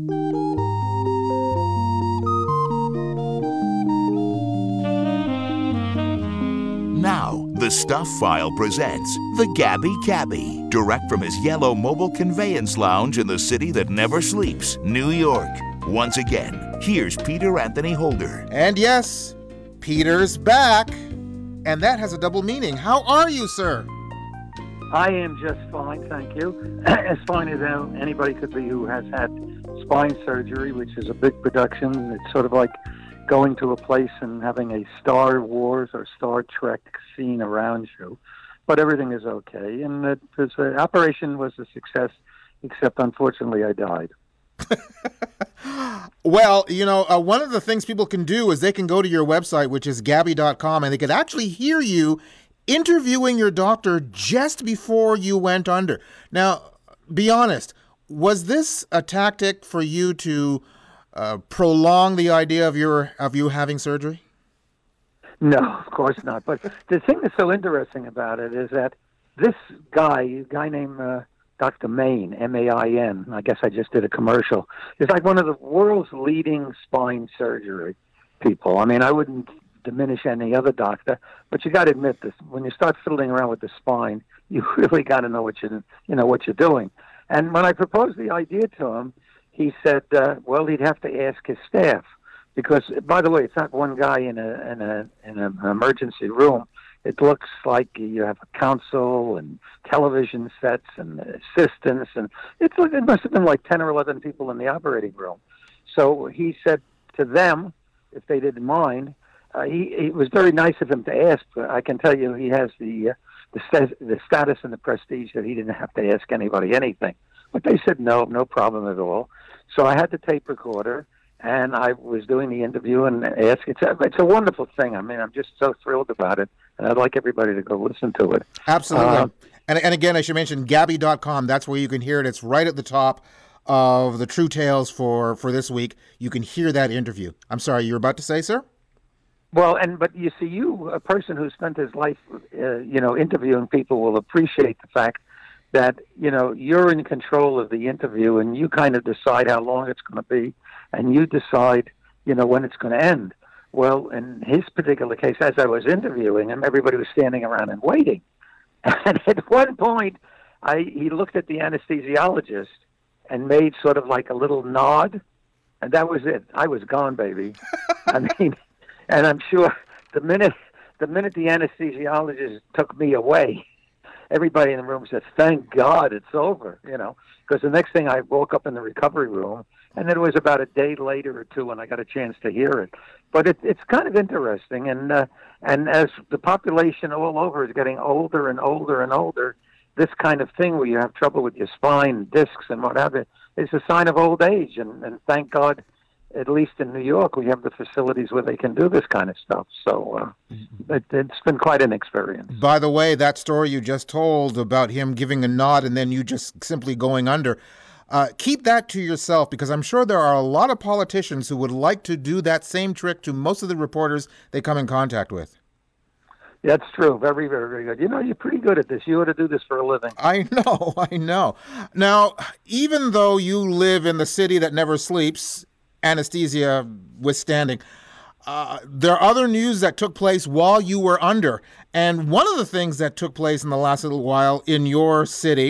Now, the Stuff File presents the Gabby Cabbie, direct from his yellow mobile conveyance lounge in the city that never sleeps, New York. Once again, here's Peter Anthony Holder.
And yes, Peter's back. And that has a double meaning. How are you, sir?
I am just fine, thank you. As fine as anybody could be who has had spine surgery, which is a big production. It's sort of like going to a place and having a Star Wars or Star Trek scene around you. But everything is okay. And the operation was a success, except unfortunately I died.
Well, one of the things people can do is they can go to your website, which is Gabby.com, and they could actually hear you interviewing your doctor just before you went under. Now, be honest, was this a tactic for you to prolong the idea of you having surgery?
No, of course not. But the thing that's so interesting about it is that this guy, a guy named Dr. Main, M-A-I-N, I guess I just did a commercial, is like one of the world's leading spine surgery people. I mean, I wouldn't diminish any other doctor, but you got to admit this: when you start fiddling around with the spine, you really got to know what you're doing. And when I proposed the idea to him, he said, well, he'd have to ask his staff, because, by the way, it's not one guy in an emergency room. It looks like you have a council and television sets and assistants, and it must have been like 10 or 11 people in the operating room. So he said to them, if they didn't mind, it was very nice of him to ask, but I can tell you he has the status and the prestige that he didn't have to ask anybody anything. But they said no problem at all. So I had the tape recorder, and I was doing the interview and asked. It's a wonderful thing. I mean, I'm just so thrilled about it, and I'd like everybody to go listen to it.
Absolutely. And again, I should mention Gabby.com. That's where you can hear it. It's right at the top of the True Tales for this week. You can hear that interview. I'm sorry, you were about to say, sir?
Well, but you see, you, a person who spent his life, interviewing people, will appreciate the fact that, you're in control of the interview, and you kind of decide how long it's going to be, and you decide, when it's going to end. Well, in his particular case, as I was interviewing him, everybody was standing around and waiting. And at one point, he looked at the anesthesiologist and made sort of like a little nod, and that was it. I was gone, baby. I mean, And I'm sure the minute the anesthesiologist took me away, everybody in the room said, "Thank God it's over," because the next thing I woke up in the recovery room, and it was about a day later or two when I got a chance to hear it. But it's kind of interesting, and as the population all over is getting older and older and older, this kind of thing where you have trouble with your spine, discs, and what have you, is a sign of old age. And thank God, at least in New York, we have the facilities where they can do this kind of stuff. So it's been quite an experience.
By the way, that story you just told about him giving a nod and then you just simply going under, keep that to yourself, because I'm sure there are a lot of politicians who would like to do that same trick to most of the reporters they come in contact with.
That's true. Very, very, very good. You're pretty good at this. You ought to do this for a living.
I know. Now, even though you live in the city that never sleeps, anesthesia withstanding, there are other news that took place while you were under. And one of the things that took place in the last little while in your city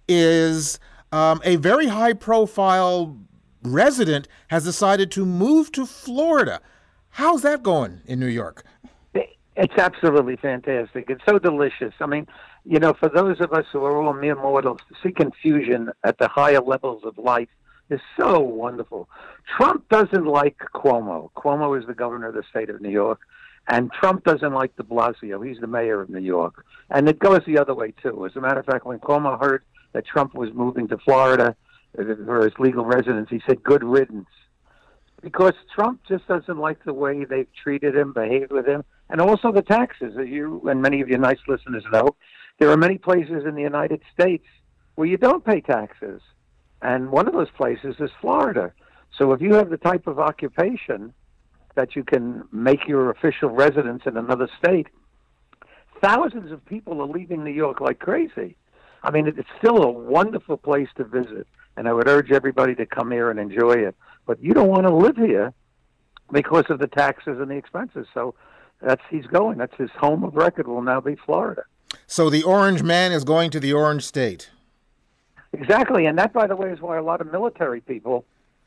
is a very high-profile resident has decided to move to Florida. How's that going in New York?
It's absolutely fantastic. It's so delicious. I mean, for those of us who are all mere mortals, to see confusion at the higher levels of life is so wonderful. Trump doesn't like Cuomo. Cuomo is the governor of the state of New York, and Trump doesn't like de Blasio. He's the mayor of New York. And it goes the other way, too. As a matter of fact, when Cuomo heard that Trump was moving to Florida for his legal residence, he said, good riddance. Because Trump just doesn't like the way they've treated him, behaved with him, and also the taxes. As you and many of your nice listeners know, there are many places in the United States where you don't pay taxes. And one of those places is Florida. So if you have the type of occupation that you can make your official residence in another state, thousands of people are leaving New York like crazy. I mean, it's still a wonderful place to visit, and I would urge everybody to come here and enjoy it. But you don't want to live here because of the taxes and the expenses. So he's going. That's his home of record will now be Florida.
So the orange man is going to the orange state.
Exactly. And that, by the way, is why a lot of military people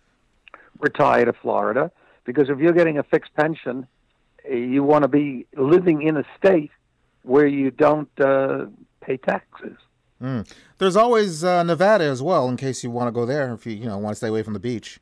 retire to Florida, because if you're getting a fixed pension, you want to be living in a state where you don't pay taxes.
There's always Nevada as well, in case you want to go there, if you want to stay away from the beach.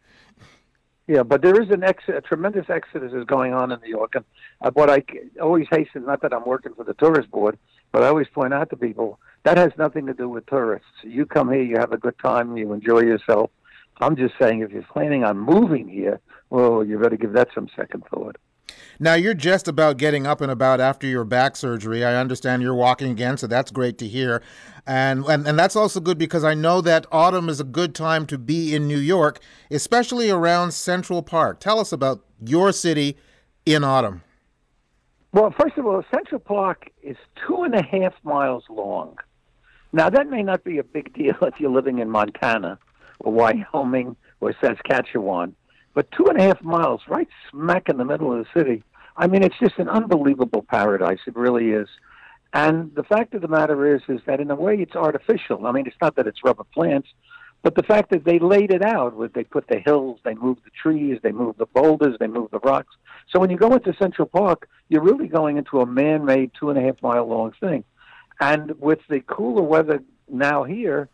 Yeah, but there is a tremendous exodus is going on in New York. And what I always hasten, not that I'm working for the tourist board, but I always point out to people, that has nothing to do with tourists. You come here, you have a good time, you enjoy yourself. I'm just saying, if you're planning on moving here, well, you better give that some second thought.
Now, you're just about getting up and about after your back surgery. I understand you're walking again, so that's great to hear. And that's also good because I know that autumn is a good time to be in New York, especially around Central Park. Tell us about your city in autumn.
Well, first of all, Central Park is 2.5 miles long. Now, that may not be a big deal if you're living in Montana or Wyoming or Saskatchewan, but 2.5 miles right smack in the middle of the city. I mean, it's just an unbelievable paradise. It really is. And the fact of the matter is that in a way it's artificial. I mean, it's not that it's rubber plants, but the fact that they laid it out, they put the hills, they moved the trees, they moved the boulders, they moved the rocks. So when you go into Central Park, you're really going into a man-made 2.5 mile long thing. And with the cooler weather now here,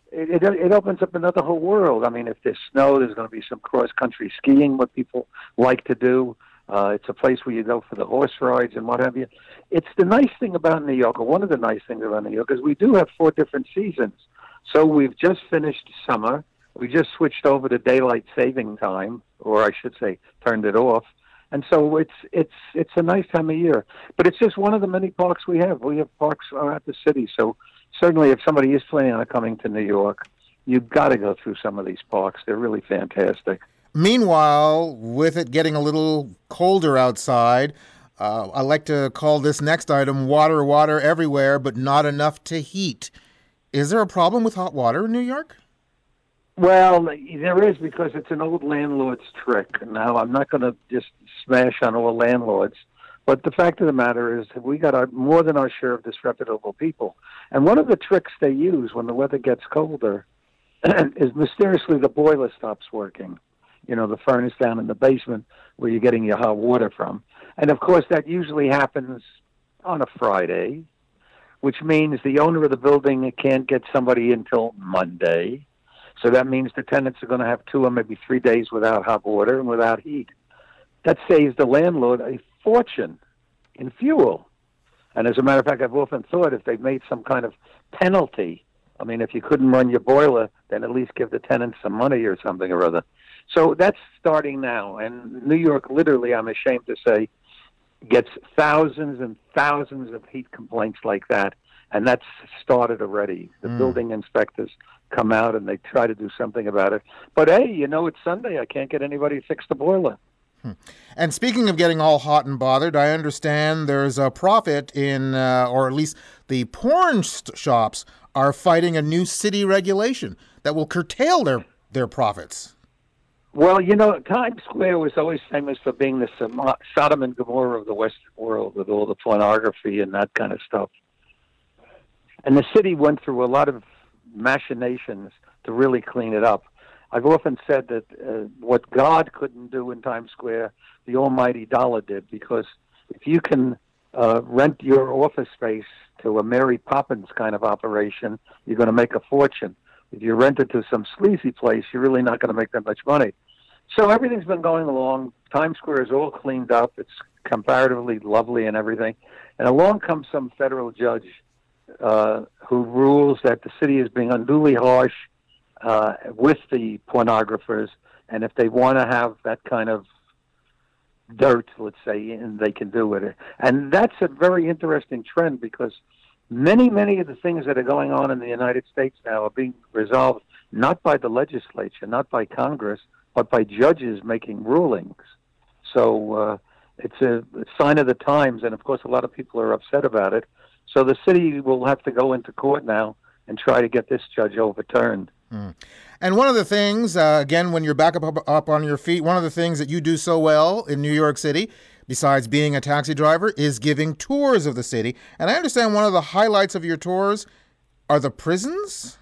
it opens up another whole world. I mean, if there's snow, there's going to be some cross-country skiing, what people like to do. It's a place where you go for the horse rides and what have you. It's the nice thing about New York, or one of the nice things about New York, is we do have 4 different seasons. So we've just finished summer. We just switched over to daylight saving time, or I should say turned it off. And so it's a nice time of year. But it's just one of the many parks we have. We have parks around the city. So certainly if somebody is planning on coming to New York, you've got to go through some of these parks. They're really fantastic.
Meanwhile, with it getting a little colder outside, I like to call this next item water, water everywhere, but not enough to heat. Is there a problem with hot water in New York?
Well, there is, because it's an old landlord's trick. Now, I'm not going to just smash on all landlords, but the fact of the matter is that we got more than our share of disreputable people. And one of the tricks they use when the weather gets colder is mysteriously the boiler stops working. the furnace down in the basement where you're getting your hot water from. And, of course, that usually happens on a Friday, which means the owner of the building can't get somebody until Monday. So that means the tenants are going to have 2 or maybe 3 days without hot water and without heat. That saves the landlord a fortune in fuel. And as a matter of fact, I've often thought if they made some kind of penalty, I mean, if you couldn't run your boiler, then at least give the tenants some money or something or other. So that's starting now. And New York, literally, I'm ashamed to say, gets thousands and thousands of heat complaints like that. And that's started already. The building inspectors come out and they try to do something about it. But, hey, it's Sunday. I can't get anybody to fix the boiler.
And speaking of getting all hot and bothered, I understand there's a profit in, or at least the porn shops are fighting a new city regulation that will curtail their profits.
Well, Times Square was always famous for being the Sodom and Gomorrah of the Western world with all the pornography and that kind of stuff. And the city went through a lot of machinations to really clean it up. I've often said that what God couldn't do in Times Square, the almighty dollar did, because if you can rent your office space to a Mary Poppins kind of operation, you're going to make a fortune. If you rent it to some sleazy place, you're really not going to make that much money. So everything's been going along. Times Square is all cleaned up. It's comparatively lovely and everything. And along comes some federal judge who rules that the city is being unduly harsh with the pornographers, and if they want to have that kind of dirt, let's say, and they can do it. And that's a very interesting trend because many of the things that are going on in the United States now are being resolved not by the legislature, not by Congress, but by judges making rulings. So it's a sign of the times, and of course a lot of people are upset about it. So the city will have to go into court now and try to get this judge overturned.
And one of the things, again, when you're back up on your feet, one of the things that you do so well in New York City, besides being a taxi driver, is giving tours of the city. And I understand one of the highlights of your tours are the prisons?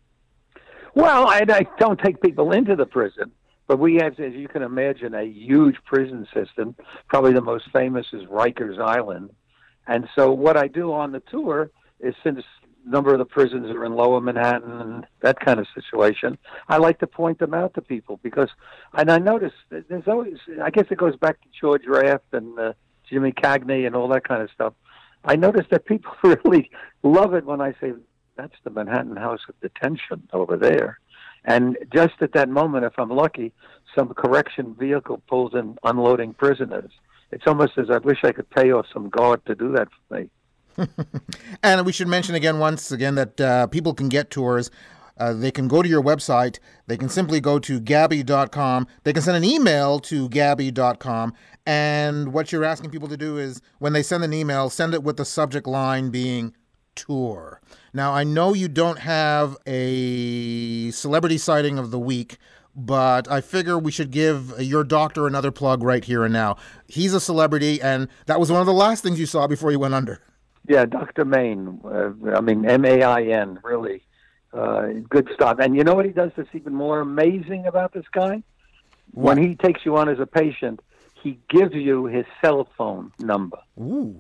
Well, I don't take people into the prison, but we have, as you can imagine, a huge prison system. Probably the most famous is Rikers Island. And so what I do on the tour is, since a number of the prisons are in Lower Manhattan and that kind of situation, I like to point them out to people because, and I notice that there's always, I guess it goes back to George Raft and Jimmy Cagney and all that kind of stuff. I notice that people really love it when I say, that's the Manhattan House of Detention over there. And just at that moment, if I'm lucky, some correction vehicle pulls in unloading prisoners. It's almost as I wish I could pay off some guard to do that for me.
And we should mention once again that people can get tours. They can go to your website. They can simply go to Gabby.com. They can send an email to Gabby.com. And what you're asking people to do is, when they send an email, send it with the subject line being tour. Now, I know you don't have a celebrity sighting of the week, but I figure we should give your doctor another plug right here and now. He's a celebrity, and that was one of the last things you saw before you went under. Yeah, Dr. Main. M-A-I-N, really. Good stuff. And you know what he does that's even more amazing about this guy? What? When he takes you on as a patient, he gives you his cell phone number. Ooh.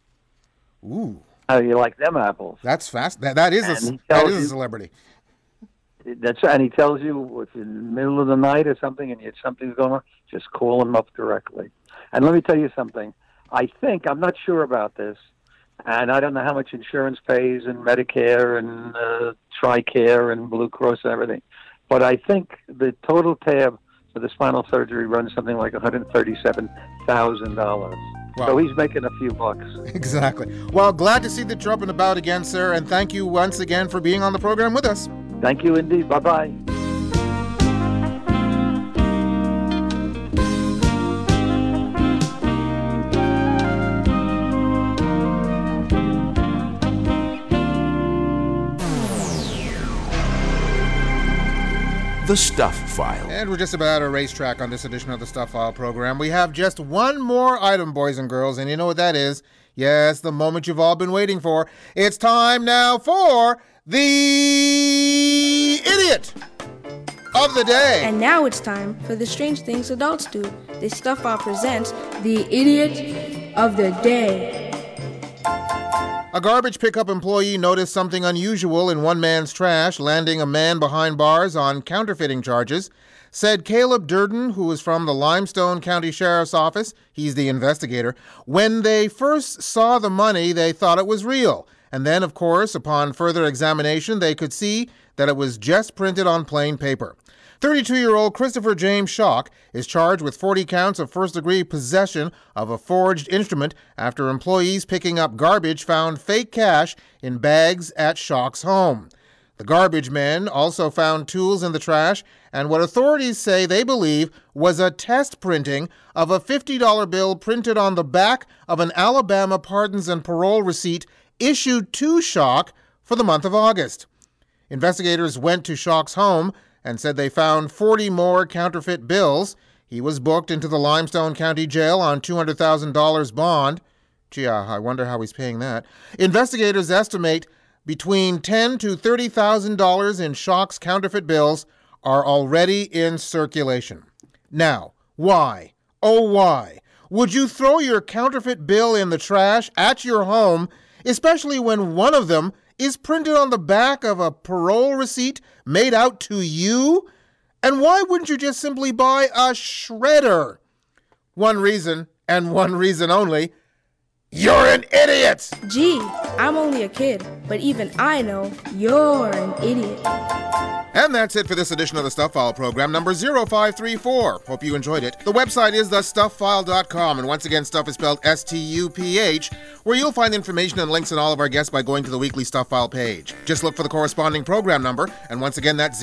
How do you like them apples? That's fast. That is a celebrity. That's right. And he tells you if you're in the middle of the night or something and something's going on, just call him up directly. And let me tell you something. I'm not sure about this, and I don't know how much insurance pays and Medicare and TRICARE and Blue Cross and everything, but I think the total tab for the spinal surgery runs something like $137,000. Wow. So he's making a few bucks. Exactly. Well, glad to see that you're up and about again, sir, and thank you once again for being on the program with us. Thank you indeed. Bye-bye.
The Stuff File.
And we're just about at a racetrack on this edition of the Stuff File program. We have just one more item, boys and girls, and you know what that is. Yes, the moment you've all been waiting for. It's time now for the Idiot of the day.
And now it's time for the strange things adults do. The Stuff File presents the Idiot of the Day.
A garbage pickup employee noticed something unusual in one man's trash, landing a man behind bars on counterfeiting charges. Said Caleb Durden, who is from the Limestone County Sheriff's Office, he's the investigator, when they first saw the money, they thought it was real. And then, of course, upon further examination, they could see that it was just printed on plain paper. 32-year-old Christopher James Schock is charged with 40 counts of first-degree possession of a forged instrument after employees picking up garbage found fake cash in bags at Schock's home. The garbage men also found tools in the trash and what authorities say they believe was a test printing of a $50 bill printed on the back of an Alabama pardons and parole receipt issued to Schock for the month of August. Investigators went to Schock's home and said they found 40 more counterfeit bills. He was booked into the Limestone County Jail on $200,000 bond. Gee, I wonder how he's paying that. Investigators estimate between $10,000 to $30,000 in Schock's counterfeit bills are already in circulation. Now, why? Oh, why? Would you throw your counterfeit bill in the trash at your home, especially when one of them is printed on the back of a parole receipt made out to you? And why wouldn't you just simply buy a shredder? One reason, and one reason only: you're an idiot!
Gee, I'm only a kid, but even I know you're an idiot.
And that's it for this edition of the Stuff File program, number 0534. Hope you enjoyed it. The website is thestufffile.com, and once again, stuff is spelled S-T-U-P-H, where you'll find information and links on all of our guests by going to the weekly Stuff File page. Just look for the corresponding program number, and once again, that's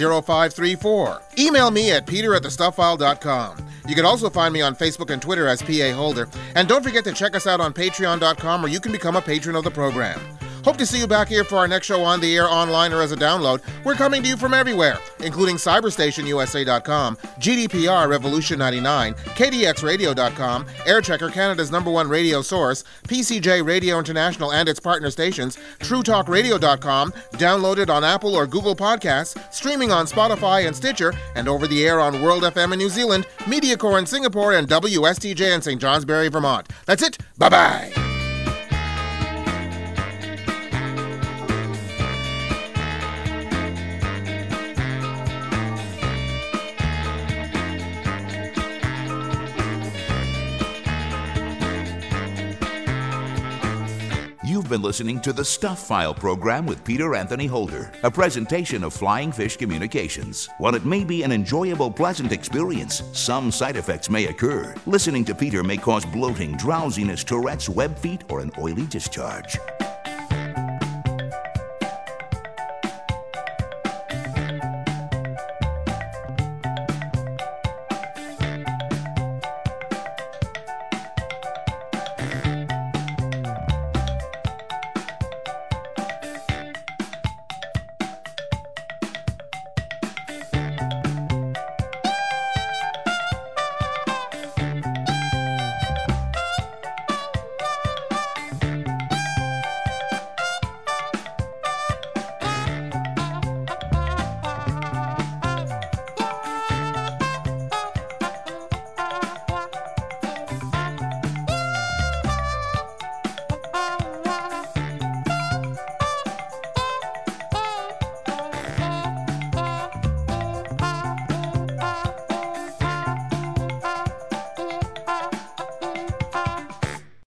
0534. Email me at peter@thestufffile.com. You can also find me on Facebook and Twitter as P.A. Holder. And don't forget to check us out on patreon.com, where you can become a patron of the program. Hope to see you back here for our next show on the air, online, or as a download. We're coming to you from everywhere, including CyberstationUSA.com, GDPR Revolution 99, KDXRadio.com, Airchecker, Canada's #1 radio source, PCJ Radio International and its partner stations, TrueTalkRadio.com, downloaded on Apple or Google Podcasts, streaming on Spotify and Stitcher, and over the air on World FM in New Zealand, MediaCore in Singapore, and WSTJ in St. Johnsbury, Vermont. That's it. Bye-bye.
You've been listening to the Stuff File program with Peter Anthony Holder, a presentation of Flying Fish Communications. While it may be an enjoyable, pleasant experience, some side effects may occur. Listening to Peter may cause bloating, drowsiness, Tourette's, web feet, or an oily discharge.